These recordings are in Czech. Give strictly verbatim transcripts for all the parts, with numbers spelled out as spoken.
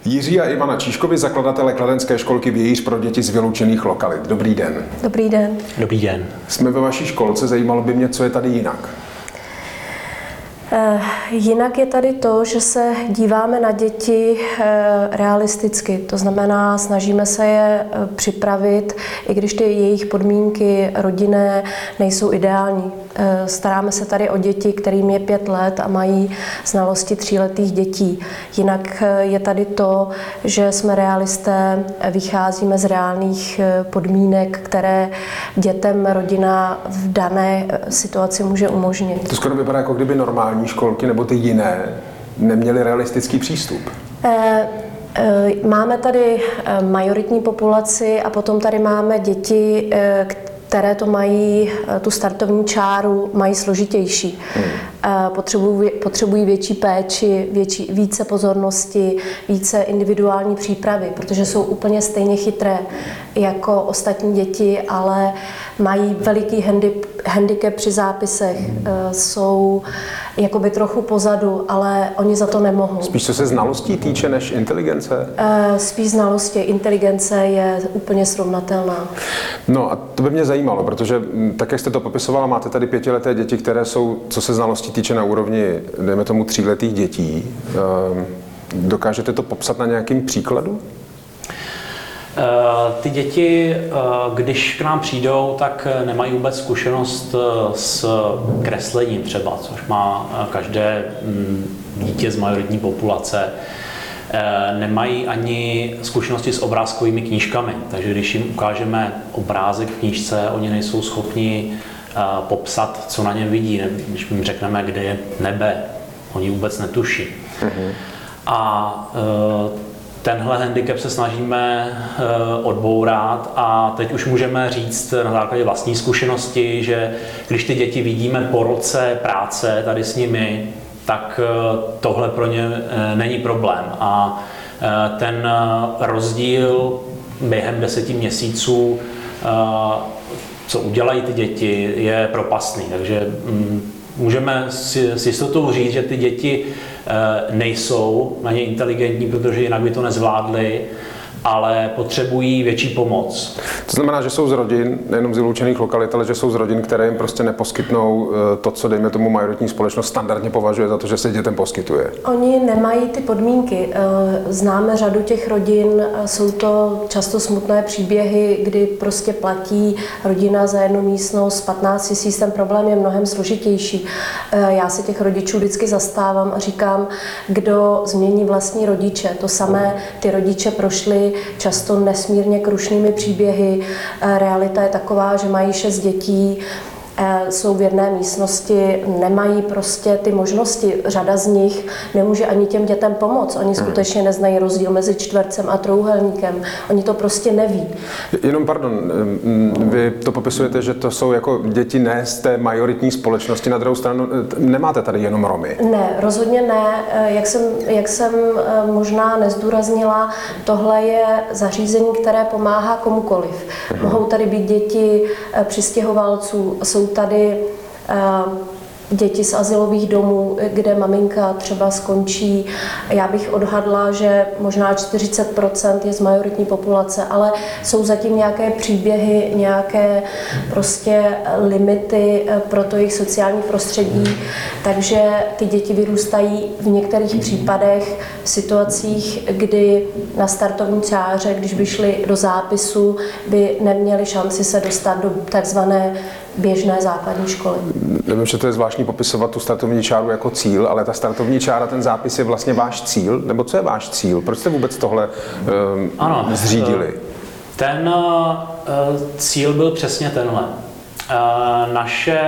Jiří a Ivana Číškovi, zakladatelé kladenské školky Vějíř pro děti z vyloučených lokalit. Dobrý den. Dobrý den. Dobrý den. Jsme ve vaší školce, zajímalo by mě, co je tady jinak. Jinak je tady to, že se díváme na děti realisticky, to znamená, snažíme se je připravit, i když ty jejich podmínky rodinné nejsou ideální. Staráme se tady o děti, kterým je pět let a mají znalosti tříletých dětí. Jinak je tady to, že jsme realisté, vycházíme z reálných podmínek, které dětem rodina v dané situaci může umožnit. To skoro vypadá, jako kdyby normální školky nebo ty jiné neměly realistický přístup. Máme tady majoritní populaci a potom tady máme děti, které to mají, tu startovní čáru mají složitější. Hmm. Potřebují, potřebují větší péči, větší, více pozornosti, více individuální přípravy, protože jsou úplně stejně chytré jako ostatní děti, ale mají veliký handicap, handicap při zápisech. Jsou jakoby trochu pozadu, ale oni za to nemohou. Spíš co se znalostí týče než inteligence? Spíš znalosti, inteligence je úplně srovnatelná. No a to by mě zajímalo, protože tak, jak jste to popisovala, máte tady pětileté děti, které jsou, co se znalostí týče, na úrovni, dejme tomu, tříletých dětí. Dokážete to popsat na nějakým příkladu? Ty děti, když k nám přijdou, tak nemají vůbec zkušenost s kreslením třeba, což má každé dítě z majoritní populace. Nemají ani zkušenosti s obrázkovými knížkami, takže když jim ukážeme obrázek v knížce, oni nejsou schopni popsat, co na něm vidí. Když jim řekneme, kde je nebe, oni vůbec netuší. Mm-hmm. A tenhle handicap se snažíme odbourat a teď už můžeme říct na základě vlastní zkušenosti, že když ty děti vidíme po roce práce tady s nimi, tak tohle pro ně není problém. A ten rozdíl během deseti měsíců, co udělají ty děti, je propastný. Takže můžeme si s jistotou říct, že ty děti nejsou na ně inteligentní, protože jinak by to nezvládli, ale potřebují větší pomoc. To znamená, že jsou z rodin, nejenom z vyloučených lokalit, ale že jsou z rodin, které jim prostě neposkytnou to, co, dejme tomu, majoritní společnost standardně považuje za to, že se dětem poskytuje. Oni nemají ty podmínky. Známe řadu těch rodin, jsou to často smutné příběhy, kdy prostě platí rodina za jednu místnost patnáct tisíc, ten problém je mnohem složitější. Já se těch rodičů vždycky zastávám a říkám, kdo změní vlastní rodiče. To samé ty rodiče prošly často nesmírně krušnými příběhy. Realita je taková, že mají šest dětí, jsou v jedné místnosti, nemají prostě ty možnosti. Řada z nich nemůže ani těm dětem pomoct. Oni skutečně neznají rozdíl mezi čtvercem a trojúhelníkem. Oni to prostě neví. Jenom pardon, vy to popisujete, že to jsou jako děti ne z té majoritní společnosti. Na druhou stranu nemáte tady jenom Romy. Ne, rozhodně ne. Jak jsem, jak jsem možná nezdůraznila, tohle je zařízení, které pomáhá komukoliv. Mhm. Mohou tady být děti přistěhovalců, jsou tady uh, děti z azylových domů, kde maminka třeba skončí. Já bych odhadla, že možná čtyřicet procent je z majoritní populace, ale jsou zatím nějaké příběhy, nějaké prostě limity pro to jejich sociální prostředí, takže ty děti vyrůstají v některých případech v situacích, kdy na startovní čáře, když by šli do zápisu, by neměli šanci se dostat do takzvané běžné základní školy. Nevím, že to je zvláštní popisovat tu startovní čáru jako cíl, ale ta startovní čára, ten zápis je vlastně váš cíl? Nebo co je váš cíl? Proč jste vůbec tohle um, ano, zřídili? Ten uh, cíl byl přesně tenhle. Uh, naše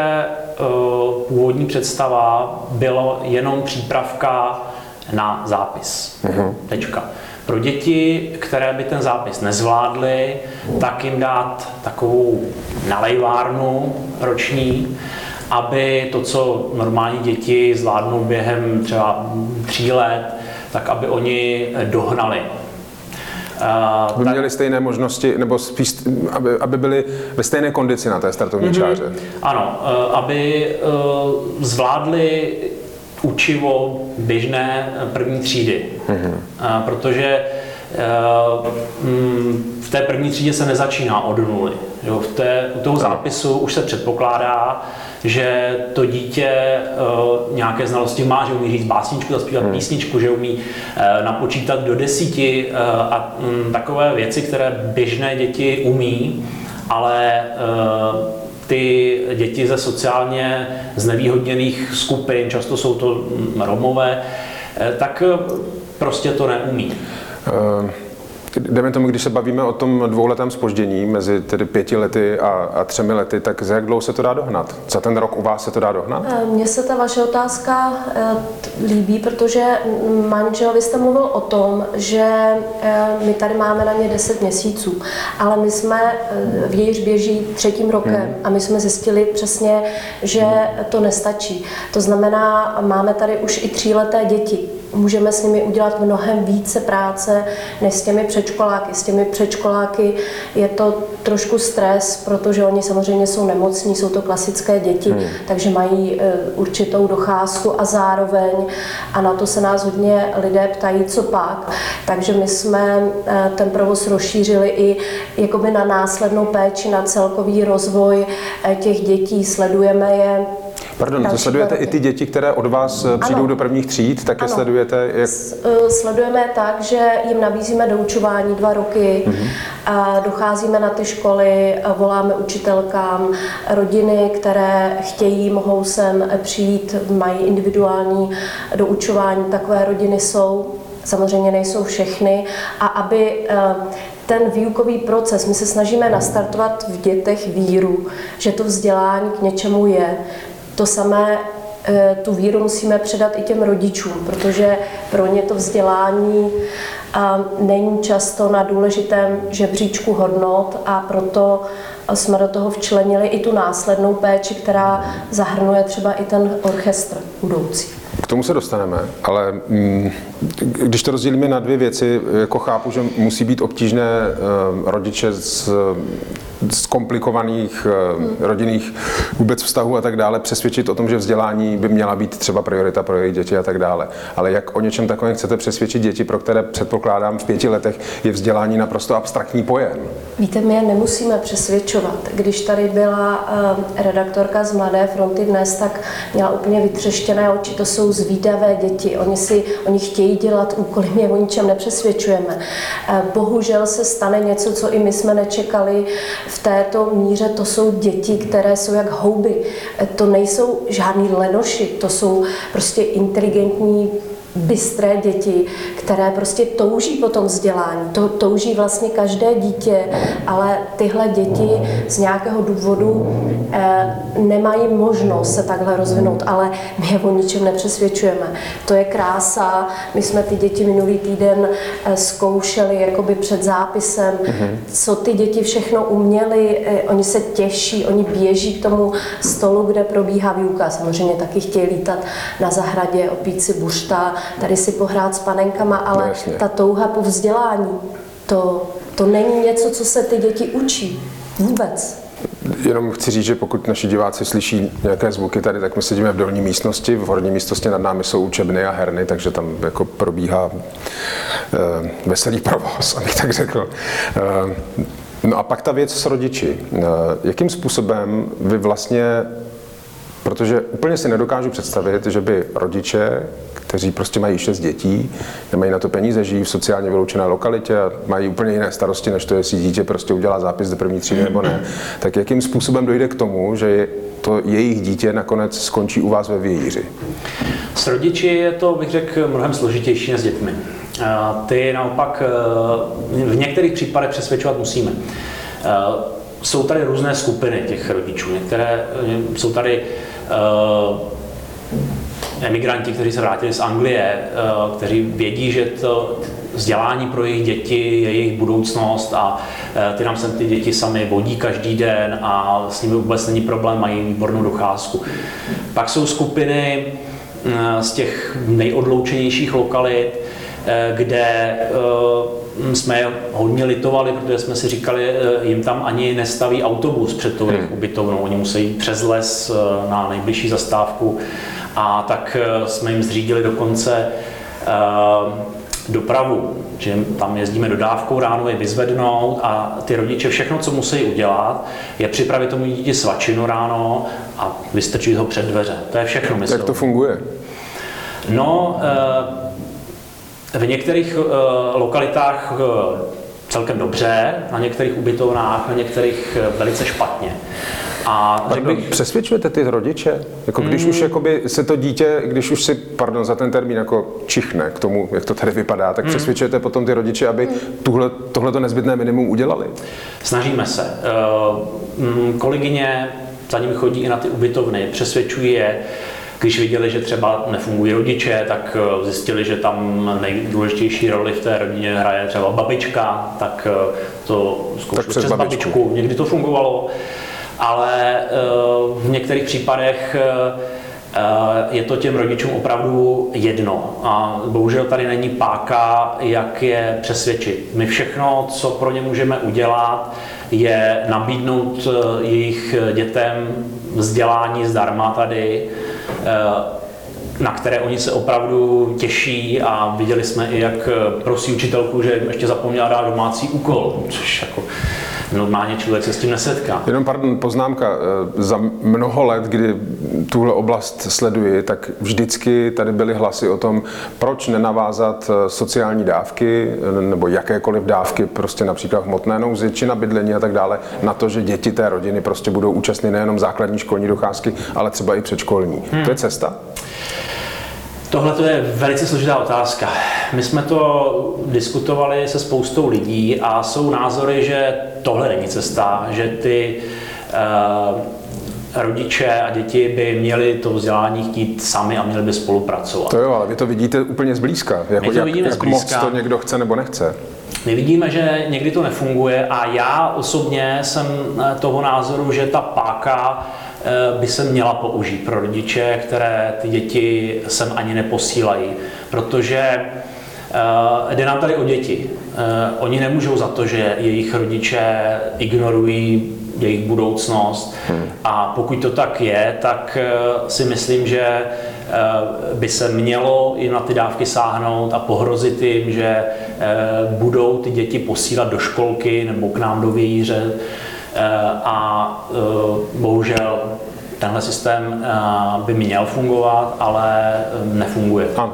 uh, původní představa bylo jenom přípravka na zápis. Uh-huh. Tečka. Pro děti, které by ten zápis nezvládly, tak jim dát takovou nalejvárnu roční, aby to, co normální děti zvládnou během třeba tří let, tak aby oni dohnali. Aby tak, měli stejné možnosti, nebo spíš, aby, aby byli ve stejné kondici na té startovní mm-hmm. čáře. Ano, aby zvládli učivo běžné první třídy. Mm-hmm. Protože v té první třídě se nezačíná od nuly. Jo, v té, u toho zápisu už se předpokládá, že to dítě uh, nějaké znalosti má, že umí říct básničku, zaspívat hmm. písničku, že umí uh, napočítat do desíti uh, a um, takové věci, které běžné děti umí, ale uh, ty děti ze sociálně znevýhodněných skupin, často jsou to Romové, uh, tak uh, prostě to neumí. Uh... Jdeme tomu, když se bavíme o tom dvouletém zpoždění mezi tedy pěti lety a, a třemi lety, tak za jak dlouho se to dá dohnat? Za ten rok u vás se to dá dohnat? Mně se ta vaše otázka líbí, protože manžel, vy jste mluvil o tom, že my tady máme na ně deset měsíců, ale my jsme, vějíř běží třetím rokem hmm. a my jsme zjistili přesně, že to nestačí. To znamená, máme tady už i tříleté děti. Můžeme s nimi udělat mnohem více práce než s těmi předškoláky. S těmi předškoláky je to trošku stres, protože oni samozřejmě jsou nemocní, jsou to klasické děti, hmm. takže mají určitou docházku a zároveň, a na to se nás hodně lidé ptají, co pak. Takže my jsme ten provoz rozšířili i jakoby na následnou péči, na celkový rozvoj těch dětí, sledujeme je. Pardon, to sledujete roky. I ty děti, které od vás přijdou ano. do prvních tříd, tak je ano. sledujete? Jak... Sledujeme tak, že jim nabízíme doučování dva roky, mm-hmm. a docházíme na ty školy, voláme učitelkám, rodiny, které chtějí, mohou sem přijít, mají individuální doučování, takové rodiny jsou, samozřejmě nejsou všechny, a aby ten výukový proces, my se snažíme nastartovat v dětech víru, že to vzdělání k něčemu je. To samé, tu víru musíme předat i těm rodičům, protože pro ně to vzdělání není často na důležitém žebříčku hodnot, a proto jsme do toho včlenili i tu následnou péči, která zahrnuje třeba i ten orchestr budoucí. K tomu se dostaneme, ale mm, když to rozdělíme na dvě věci, jako chápu, že musí být obtížné uh, rodiče z, z komplikovaných uh, rodinných vůbec vztahů a tak dále přesvědčit o tom, že vzdělání by měla být třeba priorita pro jejich děti a tak dále. Ale jak o něčem takovém chcete přesvědčit děti, pro které předpokládám v pěti letech je vzdělání naprosto abstraktní pojem? Víte, my je nemusíme přesvědčovat. Když tady byla uh, redaktorka z Mladé fronty dnes, tak měla úplně vytřeštěné oči. To jsou zvídavé děti. Oni si, oni chtějí dělat úkoly, my je o ničem nepřesvědčujeme. Bohužel se stane něco, co i my jsme nečekali v této míře. To jsou děti, které jsou jak houby. To nejsou žádný lenoši, to jsou prostě inteligentní, bystré děti, které prostě touží po tom vzdělání. To touží vlastně každé dítě, ale tyhle děti z nějakého důvodu eh, nemají možnost se takhle rozvinout, ale my je o ničem nepřesvědčujeme. To je krása. My jsme ty děti minulý týden eh, zkoušeli jakoby před zápisem, mm-hmm. co ty děti všechno uměly. Eh, oni se těší, oni běží k tomu stolu, kde probíhá výuka. Samozřejmě taky chtějí lítat na zahradě, opít si buřta, tady si pohrát s panenkama, ale no, ta touha po vzdělání, to, to není něco, co se ty děti učí. Vůbec. Jenom chci říct, že pokud naši diváci slyší nějaké zvuky tady, tak my sedíme v dolní místnosti, v horní místnosti nad námi jsou učebny a herny, takže tam jako probíhá eh, veselý provoz, abych tak řekl. Eh, no a pak ta věc s rodiči. Eh, jakým způsobem vy vlastně, protože úplně si nedokážu představit, že by rodiče, kteří prostě mají šest dětí, nemají na to peníze, žijí v sociálně vyloučené lokalitě a mají úplně jiné starosti, než to, jestli dítě prostě udělá zápis do první třídy nebo ne. Tak jakým způsobem dojde k tomu, že to jejich dítě nakonec skončí u vás ve vějíři? S rodiči je to, bych řekl, mnohem složitější než s dětmi. Ty naopak v některých případech přesvědčovat musíme. Jsou tady různé skupiny těch rodičů. Některé jsou tady emigranti, kteří se vrátili z Anglie, kteří vědí, že to vzdělání pro jejich děti je jejich budoucnost a ty nám sem ty děti sami vodí každý den a s nimi vůbec není problém, mají výbornou docházku. Pak jsou skupiny z těch nejodloučenějších lokalit, kde jsme hodně litovali, protože jsme si říkali, jim tam ani nestaví autobus před tou jejich ubytovnou. Oni musí jít přes les na nejbližší zastávku A tak jsme jim zřídili dokonce dopravu, že tam jezdíme dodávkou ráno je vyzvednout a ty rodiče všechno, co musí udělat, je připravit tomu dítě svačinu ráno a vystrčit ho před dveře. To je všechno, myslím. Jak to funguje? No, v některých lokalitách celkem dobře, na některých ubytovnách, na některých velice špatně. A pardon, bych... Přesvědčujete ty rodiče? Jako když mm. už jakoby se to dítě, když už si, pardon za ten termín, jako čichne k tomu, jak to tady vypadá, tak mm. přesvědčujete potom ty rodiče, aby tuhle, tohleto nezbytné minimum udělali? Snažíme se. Kolegyně za nimi chodí i na ty ubytovny, přesvědčují je. Když viděli, že třeba nefungují rodiče, tak zjistili, že tam nejdůležitější roli v té rodině hraje třeba babička, tak to zkoušeli přes, přes babičku. babičku. Někdy to fungovalo. Ale v některých případech je to těm rodičům opravdu jedno. A bohužel tady není páka, jak je přesvědčit. My všechno, co pro ně můžeme udělat, je nabídnout jejich dětem vzdělání zdarma tady, na které oni se opravdu těší a viděli jsme i, jak prosí učitelku, že ještě zapomněla dát domácí úkol, což jako normálně člověk se s tím nesetká. Jenom pardon, poznámka. Za mnoho let, kdy tuhle oblast sleduji, tak vždycky tady byly hlasy o tom, proč nenavázat sociální dávky nebo jakékoliv dávky, prostě například hmotné nouzi, či na bydlení a tak dále, na to, že děti té rodiny prostě budou účastny nejenom základní školní docházky, ale třeba i předškolní. Hmm. To je cesta? Tohle to je velice složitá otázka. My jsme to diskutovali se spoustou lidí a jsou názory, že tohle není cesta, že ty uh, rodiče a děti by měli to vzdělání chtít sami a měli by spolupracovat. To jo, ale vy to vidíte úplně zblízka. Jako, My to jak, vidíme jak zblízka. moc to někdo chce nebo nechce. My vidíme, že někdy to nefunguje a já osobně jsem toho názoru, že ta páka by se měla použít pro rodiče, které ty děti sem ani neposílají, protože uh, jde nám tady o děti. Uh, oni nemůžou za to, že jejich rodiče ignorují jejich budoucnost hmm. a pokud to tak je, tak uh, si myslím, že uh, by se mělo jim na ty dávky sáhnout a pohrozit jim, že uh, budou ty děti posílat do školky nebo k nám do vějíře. A bohužel tenhle systém by měl fungovat, ale nefunguje. Ano.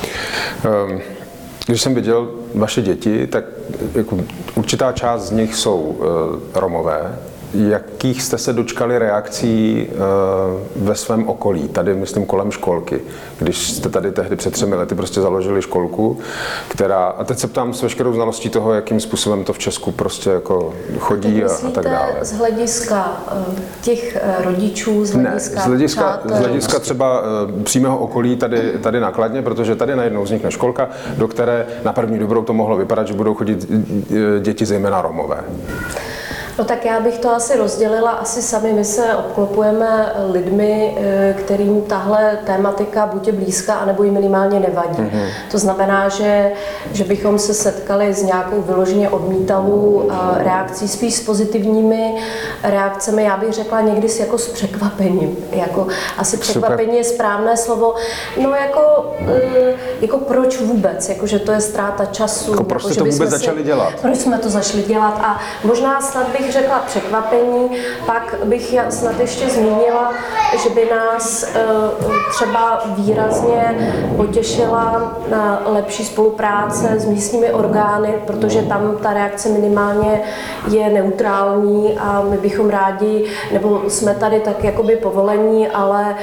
Když jsem viděl vaše děti, tak jako určitá část z nich jsou Romové. Jakých jste se dočkali reakcí ve svém okolí, tady myslím kolem školky, když jste tady tehdy před třemi lety prostě založili školku, která, a teď se ptám s veškerou znalostí toho, jakým způsobem to v Česku prostě jako chodí a, a tak dále. Z hlediska těch rodičů, z hlediska, ne, z hlediska, z hlediska třeba přímého okolí tady, tady nákladně, protože tady najednou vznikne školka, do které na první dobrou to mohlo vypadat, že budou chodit děti zejména Romové. No tak já bych to asi rozdělila. Asi sami my se obklopujeme lidmi, kterým tahle tématika buď je blízká, anebo jim minimálně nevadí. Mm-hmm. To znamená, že, že bychom se setkali s nějakou vyloženě odmítavou reakcí, spíš s pozitivními reakcemi. Já bych řekla někdy s, jako s překvapením. Jako, asi překvapení je správné slovo. No jako, jako proč vůbec? Jako, že to je ztráta času. Jako proč jako, jste to vůbec si, začali dělat? Proč jsme to začali dělat? A možná snad bych řekla překvapení, pak bych snad ještě zmínila, že by nás třeba výrazně potěšila lepší spolupráce s místními orgány, protože tam ta reakce minimálně je neutrální a my bychom rádi, nebo jsme tady tak jakoby povolení, ale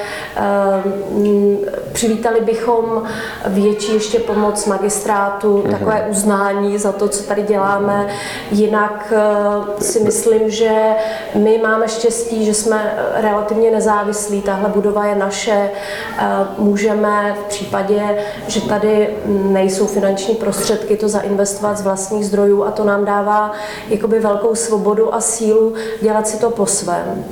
přivítali bychom větší ještě pomoc magistrátu, takové uznání za to, co tady děláme. Jinak si myslím, že my máme štěstí, že jsme relativně nezávislí. Tahle budova je naše. Můžeme v případě, že tady nejsou finanční prostředky, to zainvestovat z vlastních zdrojů a to nám dává jakoby velkou svobodu a sílu dělat si to po svém.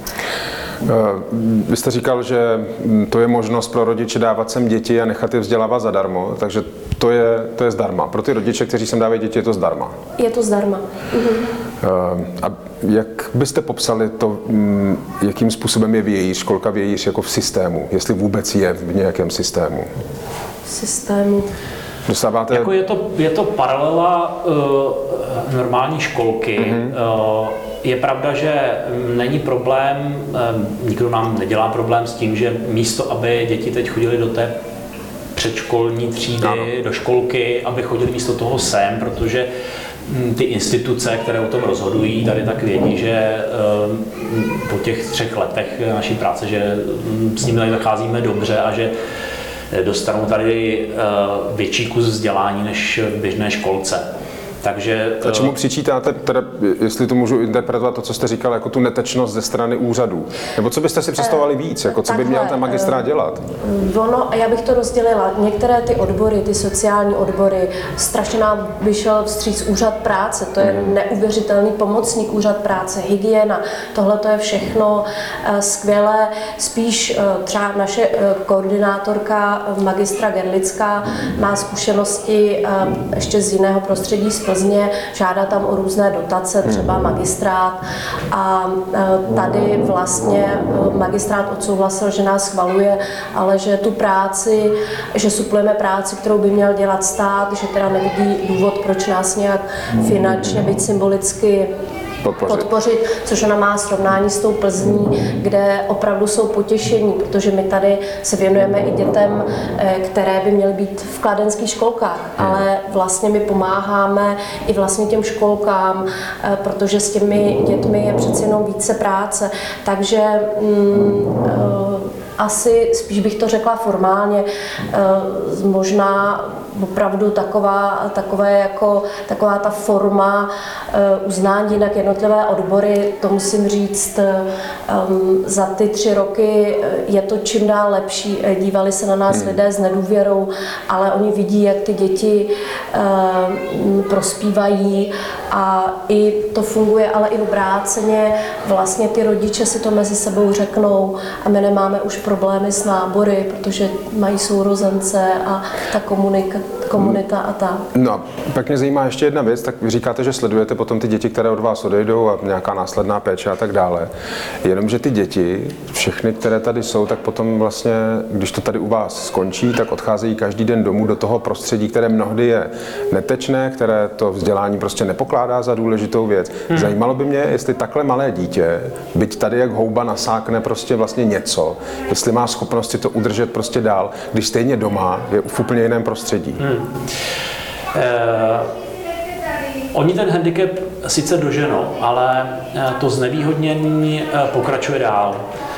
Vy jste říkal, že to je možnost pro rodiče dávat sem děti a nechat je vzdělávat zadarmo, takže to je, to je zdarma. Pro ty rodiče, kteří sem dávají děti, je to zdarma. Je to zdarma. Mhm. A jak byste popsali to, jakým způsobem je vějíř, školka vějíř jako v systému, jestli vůbec je v nějakém systému? Systému. Dostáváte... Jako je, to, je to paralela uh, normální školky. Mm-hmm. Uh, je pravda, že není problém, uh, nikdo nám nedělá problém s tím, že místo, aby děti teď chodily do té předškolní třídy, ano. do školky, aby chodili místo toho sem, protože ty instituce, které o tom rozhodují, tady tak vědí, že po těch třech letech naší práce, že s nimi tady zacházíme dobře a že dostanou tady větší kus vzdělání než v běžné školce. Takže, a čemu přičítáte, teda, jestli to můžu interpretovat to, co jste říkal, jako tu netečnost ze strany úřadů? Nebo co byste si představovali víc? Jako, co by měl ten magistrát dělat? Ono, já bych to rozdělila. Některé ty odbory, ty sociální odbory, strašně nám vyšel vstříc úřad práce. To je mm. neuvěřitelný pomocník úřad práce, hygiena. Tohle to je všechno skvělé. Spíš třeba naše koordinátorka magistra Gerlická má zkušenosti ještě z jiného prostředí, z Plzně, žádá tam o různé dotace, třeba magistrát, a tady vlastně magistrát odsouhlasil, že nás schvaluje, ale že tu práci, že suplujeme práci, kterou by měl dělat stát, že teda nevidí důvod, proč nás nějak finančně, byť symbolicky Podpořit. podpořit, což ona má srovnání s tou Plzní, kde opravdu jsou potěšení, protože my tady se věnujeme i dětem, které by měly být v kladenských školkách, ale vlastně my pomáháme i vlastně těm školkám, protože s těmi dětmi je přeci jenom více práce, takže mm, asi spíš bych to řekla formálně, možná opravdu taková, takové jako, taková ta forma uznání, jinak jednotlivé odbory, to musím říct, za ty tři roky je to čím dál lepší. Dívali se na nás hmm. lidé s nedůvěrou, ale oni vidí, jak ty děti prospívají a i to funguje, ale i obráceně. Vlastně ty rodiče si to mezi sebou řeknou a my nemáme už problémy s nábory, protože mají sourozence a ta komunika, komunita a ta. No a pak mě zajímá ještě jedna věc, tak vy říkáte, že sledujete potom ty děti, které od vás odejdou a nějaká následná péče a tak dále. Jenomže ty děti, všechny, které tady jsou, tak potom vlastně, když to tady u vás skončí, tak odcházejí každý den domů do toho prostředí, které mnohdy je netečné, které to vzdělání prostě nepokládá za důležitou věc. Hmm. Zajímalo by mě, jestli takhle malé dítě, byť tady jak houba nasákne prostě vlastně něco, jestli má schopnost si to udržet prostě dál, když stejně doma je v úplně jiném prostředí. Hmm. Eh, oni ten handicap sice doženou, ale to znevýhodnění pokračuje dál.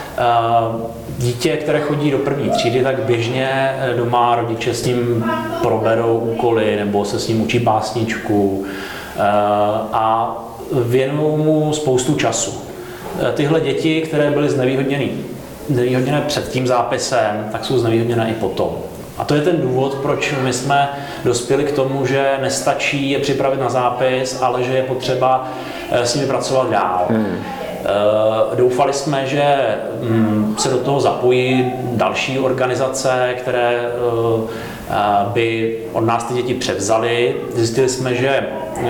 Dítě, které chodí do první třídy, tak běžně doma rodiče s ním proberou úkoly nebo se s ním učí básničku a věnují mu spoustu času. Tyhle děti, které byly znevýhodněny, znevýhodněné před tím zápisem, tak jsou znevýhodněné i potom. A to je ten důvod, proč my jsme dospěli k tomu, že nestačí je připravit na zápis, ale že je potřeba s nimi pracovat dál. Hmm. Doufali jsme, že se do toho zapojí další organizace, které by od nás ty děti převzaly. Zjistili jsme, že,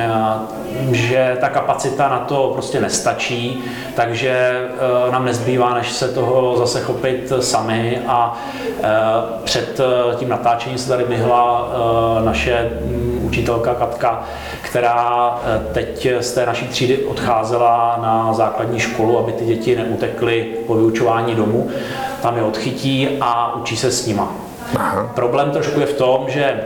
že ta kapacita na to prostě nestačí, takže nám nezbývá, než se toho zase chopit sami, a před tím natáčením se tady myhla naše učitelka Katka, která teď z té naší třídy odcházela na základní školu, aby ty děti neutekly po vyučování domů. Tam je odchytí a učí se s nima. Aha. Problém trošku je v tom, že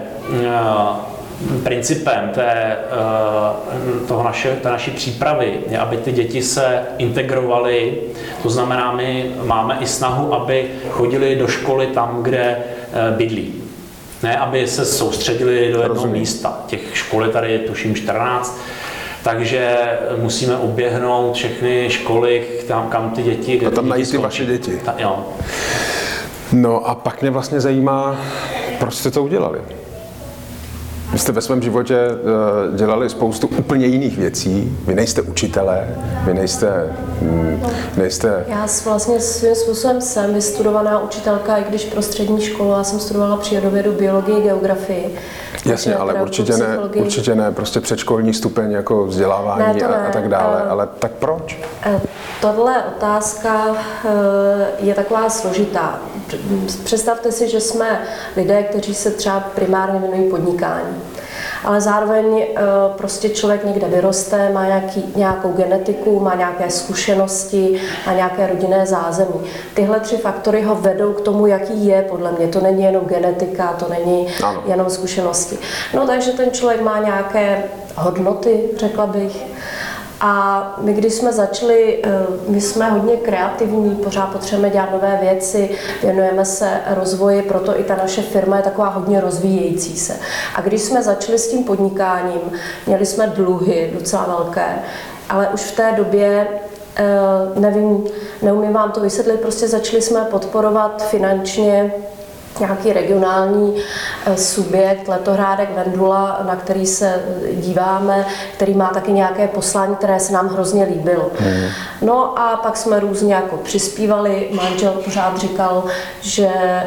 principem té, toho naše, té naší přípravy je, aby ty děti se integrovaly. To znamená, my máme i snahu, aby chodili do školy tam, kde bydlí. Ne, aby se soustředili do jednoho Rozumím. místa. Těch škol je tady tuším čtrnáct, takže musíme oběhnout všechny školy, tam, kam ty děti... A tam najít ty vaše děti. Ta, jo. No a pak mě vlastně zajímá, proč jste to udělali? Vy jste ve svém životě uh, dělali spoustu úplně jiných věcí. Vy nejste učitelé, vy nejste... Mm, nejste... Já vlastně svým způsobem jsem vystudovaná učitelka, i když pro střední školu. Já jsem studovala přírodovědu, biologii, geografii. Jasně, ale určitě ne, určitě ne prostě předškolní stupeň jako vzdělávání ne, a, a tak dále. Uh, ale tak proč? Uh, tohle otázka uh, je taková složitá. Představte si, že jsme lidé, kteří se třeba primárně věnují podnikání. Ale zároveň prostě člověk někde vyroste, má nějaký, nějakou genetiku, má nějaké zkušenosti, má nějaké rodinné zázemí. Tyhle tři faktory ho vedou k tomu, jaký je, podle mě. To není jenom genetika, to není ano. jenom zkušenosti. No takže ten člověk má nějaké hodnoty, řekla bych. A my, když jsme začali, my jsme hodně kreativní, pořád potřebujeme dělat nové věci, věnujeme se rozvoji, proto i ta naše firma je taková hodně rozvíjející se. A když jsme začali s tím podnikáním, měli jsme dluhy docela velké, ale už v té době, nevím, neumím vám to vysvětlit, prostě začali jsme podporovat finančně nějaký regionální subjekt, Letohrádek Vendula, na který se díváme, který má taky nějaké poslání, které se nám hrozně líbilo. Mm. No a pak jsme různě jako přispívali, manžel pořád říkal, že e,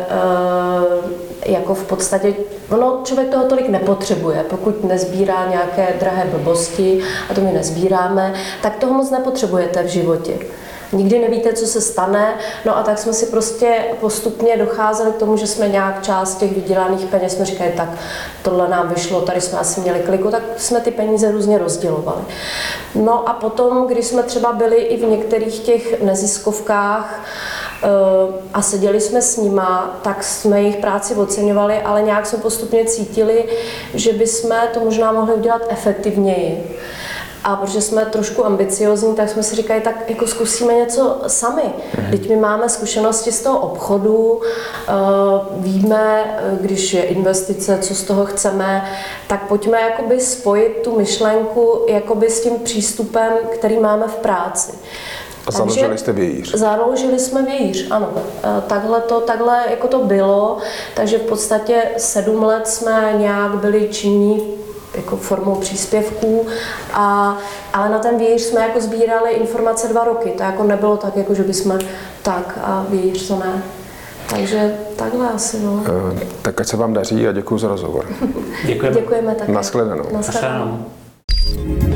jako v podstatě, ono člověk toho tolik nepotřebuje, pokud nezbírá nějaké drahé blbosti, a to my nezbíráme, tak toho moc nepotřebujete v životě. Nikdy nevíte, co se stane, no a tak jsme si prostě postupně docházeli k tomu, že jsme nějak část těch vydělaných peněz, jsme říkali, tak tohle nám vyšlo, tady jsme asi měli kliku, tak jsme ty peníze různě rozdělovali. No a potom, když jsme třeba byli i v některých těch neziskovkách a seděli jsme s nima, tak jsme jejich práci oceňovali, ale nějak jsme postupně cítili, že bychom to možná mohli udělat efektivněji. A protože jsme trošku ambiciozní, tak jsme si říkali, tak jako zkusíme něco sami. Teď my máme zkušenosti z toho obchodu, víme, když je investice, co z toho chceme, tak pojďme jakoby spojit tu myšlenku jakoby s tím přístupem, který máme v práci. A založili jste vějíř? Založili jsme vějíř, ano. Takhle to, takhle jako to bylo, takže v podstatě sedm let jsme nějak byli činní jako formou příspěvků, a, ale na ten vějíř jsme jako sbírali informace dva roky. To jako nebylo tak, jako že bychom tak a vějíř to ne. Takže takhle asi, no. E, tak ať se vám daří a děkuji za rozhovor. Děkujeme. Děkujeme také. Naschledanou. Naschledanou.